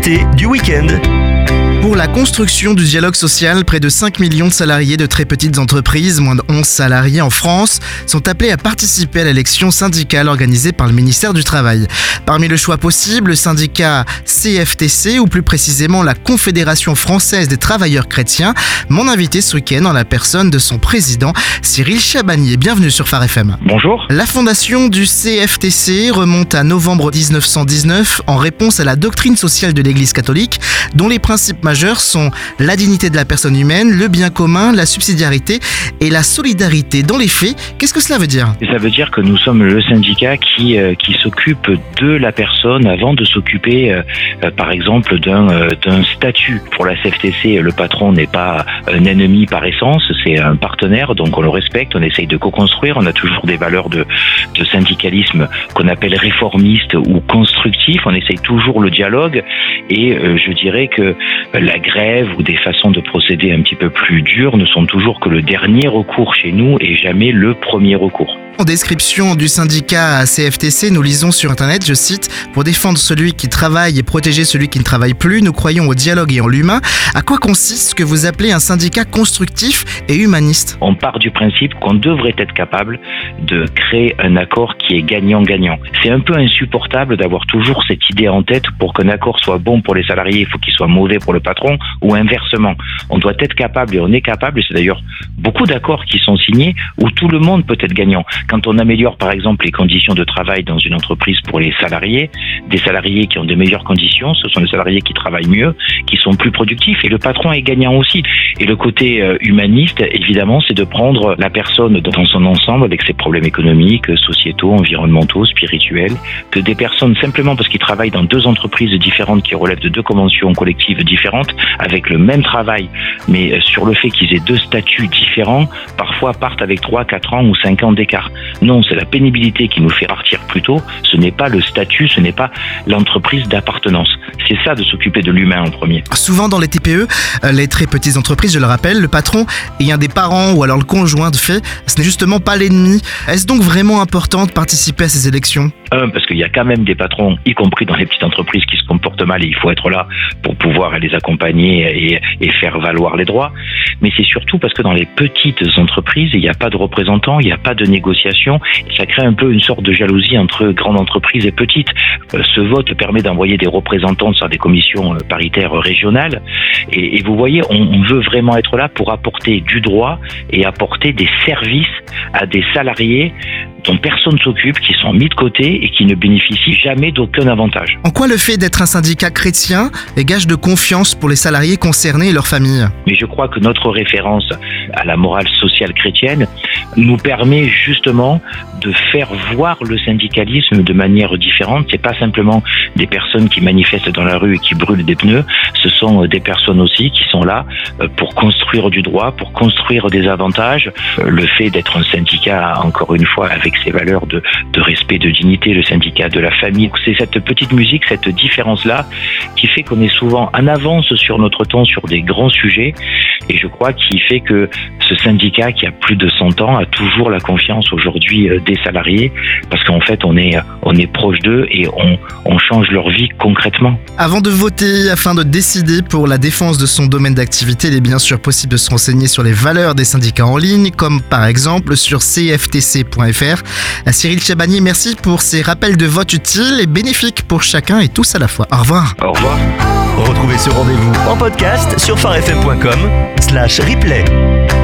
L'invité du week-end. Pour la construction du dialogue social, près de 5 millions de salariés de très petites entreprises, moins de 11 salariés en France, sont appelés à participer à l'élection syndicale organisée par le ministère du Travail. Parmi le choix possible, le syndicat CFTC, ou plus précisément la Confédération française des travailleurs chrétiens, mon invité ce week-end en la personne de son président, Cyril Chabagnier. Bienvenue sur Phare FM. Bonjour. La fondation du CFTC remonte à novembre 1919 en réponse à la doctrine sociale de l'Église catholique, dont les principes majeurs sont la dignité de la personne humaine, le bien commun, la subsidiarité et la solidarité. Dans les faits, qu'est-ce que cela veut dire ? Ça veut dire que nous sommes le syndicat qui s'occupe de la personne avant de s'occuper, par exemple, d'un statut. Pour la CFTC, le patron n'est pas un ennemi par essence, c'est un partenaire, donc on le respecte, on essaye de co-construire, on a toujours des valeurs de syndicalisme qu'on appelle réformistes ou constructifs, on essaye toujours le dialogue et je dirais que la grève ou des façons de procéder un petit peu plus dures ne sont toujours que le dernier recours chez nous et jamais le premier recours. En description du syndicat CFTC, nous lisons sur Internet, je cite, « Pour défendre celui qui travaille et protéger celui qui ne travaille plus, nous croyons au dialogue et en l'humain. » À quoi consiste ce que vous appelez un syndicat constructif et humaniste ? On part du principe qu'on devrait être capable de créer un accord qui est gagnant-gagnant. C'est un peu insupportable d'avoir toujours cette idée en tête pour qu'un accord soit bon pour les salariés, il faut qu'il soit mauvais pour le patron ou inversement. On doit être capable et on est capable, et c'est d'ailleurs beaucoup d'accords qui sont signés où tout le monde peut être gagnant. Quand on améliore par exemple les conditions de travail dans une entreprise pour les salariés, des salariés qui ont de meilleures conditions, ce sont des salariés qui travaillent mieux, qui sont plus productifs et le patron est gagnant aussi. Et le côté humaniste, évidemment, c'est de prendre la personne dans son ensemble avec ses problèmes économiques, sociétaux, environnementaux, spirituels, que des personnes simplement parce qu'ils travaillent dans deux entreprises différentes qui relèvent de deux conventions collectives différentes avec le même travail, mais sur le fait qu'ils aient deux statuts différents, parfois partent avec 3, 4 ans ou 5 ans d'écart. Non, c'est la pénibilité qui nous fait partir plus tôt, ce n'est pas le statut, ce n'est pas l'entreprise d'appartenance. C'est ça de s'occuper de l'humain en premier. Souvent dans les TPE, les très petites entreprises, je le rappelle, le patron ayant des parents ou alors le conjoint de fait, ce n'est justement pas l'ennemi. Est-ce donc vraiment important de participer à ces élections ? Parce qu'il y a quand même des patrons, y compris dans les petites entreprises, qui se comportent mal et il faut être là pour pouvoir les accompagner et faire valoir les droits. Mais c'est surtout parce que dans les petites entreprises, il n'y a pas de représentants, il n'y a pas de négociation. Ça crée un peu une sorte de jalousie entre grandes entreprises et petites. Ce vote permet d'envoyer des représentants sur des commissions paritaires régionales. Et vous voyez, on veut vraiment être là pour apporter du droit et apporter des services à des salariés dont personne s'occupe, qui sont mis de côté et qui ne bénéficient jamais d'aucun avantage. En quoi le fait d'être un syndicat chrétien est gage de confiance pour les salariés concernés et leurs familles ? Mais je crois que notre référence à la morale sociale chrétienne nous permet justement de faire voir le syndicalisme de manière différente. C'est pas simplement des personnes qui manifestent dans la rue et qui brûlent des pneus, ce sont des personnes aussi qui sont là pour construire du droit, pour construire des avantages. Le fait d'être un syndicat, encore une fois, avec ses valeurs de respect, de dignité, le syndicat de la famille. C'est cette petite musique, cette différence-là qui fait qu'on est souvent en avance sur notre temps sur des grands sujets et je crois qu'il fait que ce syndicat qui a plus de 100 ans a toujours la confiance aujourd'hui des salariés parce qu'en fait on est proche d'eux et on change leur vie concrètement. Avant de voter, afin de décider pour la défense de son domaine d'activité, il est bien sûr possible de se renseigner sur les valeurs des syndicats en ligne, comme par exemple sur cftc.fr. Cyril Chabagnier, merci pour ces rappels de vote utiles et bénéfiques pour chacun et tous à la fois. Au revoir. Au revoir. Retrouvez ce rendez-vous en podcast sur pharefm.com/replay.